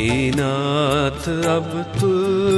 हे नाथ अब तो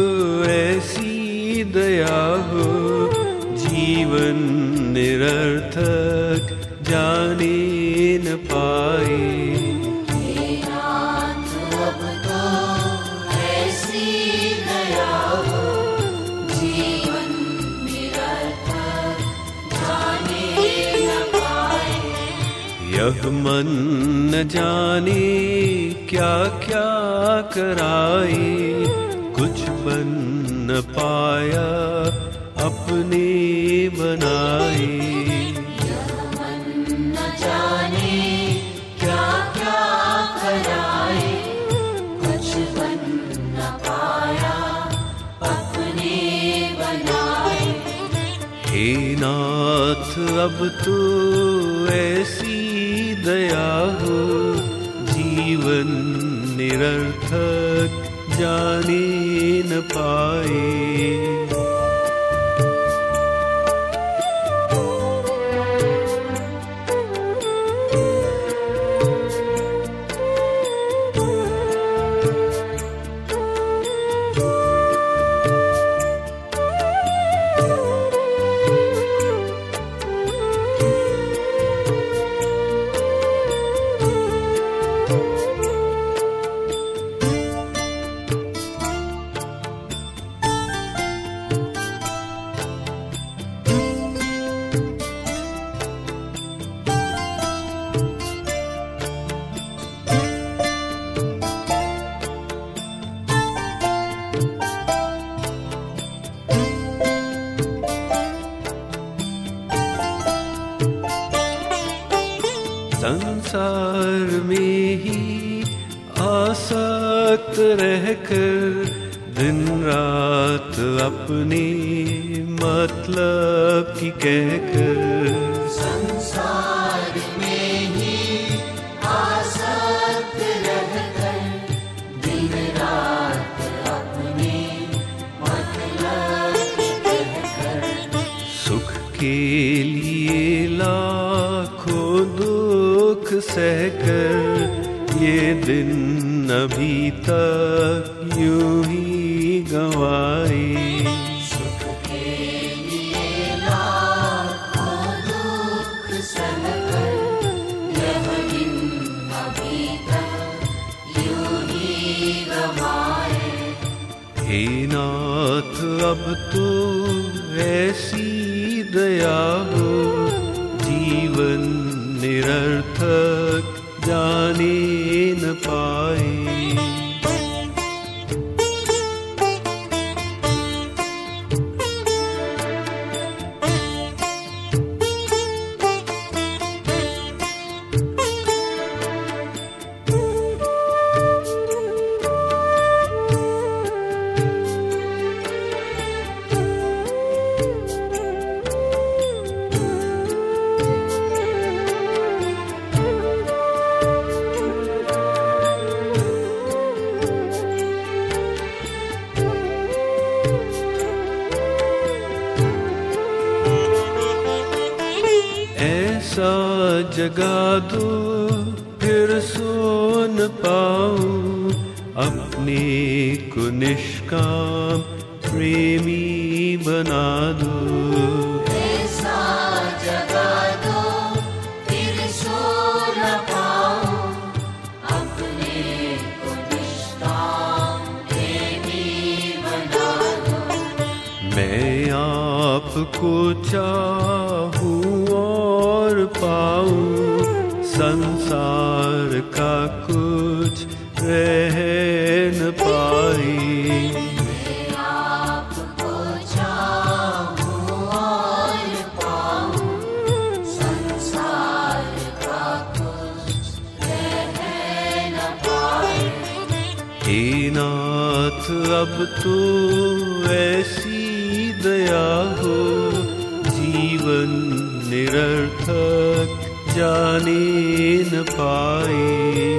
ऐसी दया हो, जीवन निरर्थक जाने न पाए। हे नाथ अब तो ऐसी दया हो, जीवन निरर्थक जाने न पाए। यह मन न जाने क्या क्या कराए, कुछ बन न पाया अपने बनाए। यह मन न जाने क्या क्या कराए, कुछ बन न पाया अपने बनाए। हे नाथ अब तो ऐसी दया हो, जीवन निरर्थक जाने न पाए। संसार में ही आसक्त रहकर, दिन रात अपने मतलब की कहकर। संसार में ही आसक्त रहकर, दिन रात अपने मतलब की कहकर। सुख के लिए लाखों दुख सहकर, ये दिन अभी तक यूं ही गंवाए। सुख के लिए लाखों दुख सहकर, यह दिन अभी तक यूं ही गंवाए। हे नाथ अब तो ऐसी दया हो, जीवन निरर्थक जाने न पाए। ऐसा जगा दो फिर सो न पाऊं, अपने को निष्काम प्रेमी बना दो। ऐसा जगा दो फिर सो न पाऊं, अपने को निष्काम प्रेमी बना दो। मैं आपको चाहूं और पाऊं, संसार का कुछ रह न पाए। मैं आपको चाहूं और पाऊं, संसार का कुछ रह न पाए। हे नाथ अब तो ऐसी दया हो, जीवन निरर्थक जाने न पाए।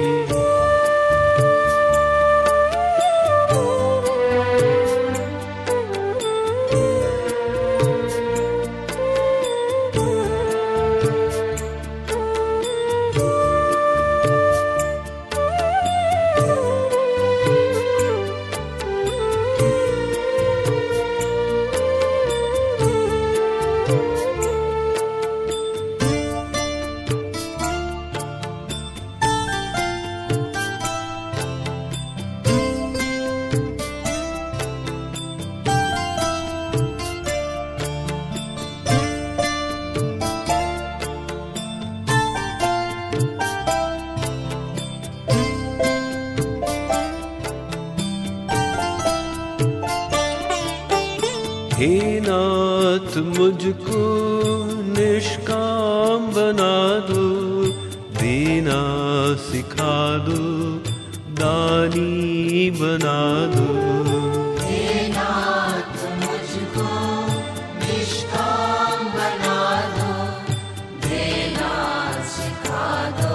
हे नाथ मुझको निष्काम बना दो, देना सिखा दो, दानी बना दो। हे नाथ मुझको निष्काम बना दो, देना सिखा दो,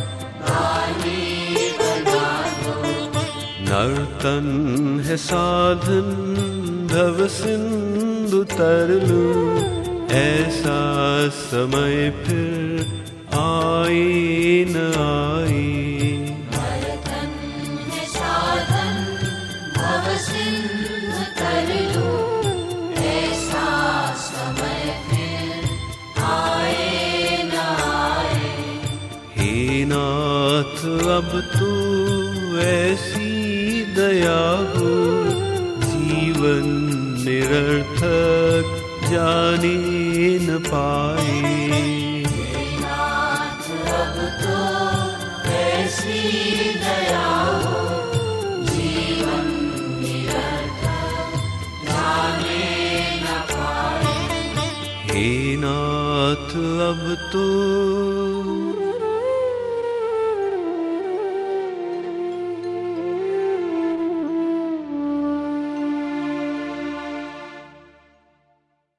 दानी बना दो। नर्तन है साधन भव सिंधु तर लूं, ऐसा समय फिर आए न आए। नर्तन है साधन भव सिंधु तर लूं, ऐसा समय फिर आए न आए। हे नाथ अब तो ऐसी दया हो, जीवन निरर्थक जाने न पाए। हे नाथ अब तो ऐसी दया हो, जीवन निरर्थक जाने न पाए। हे नाथ अब तो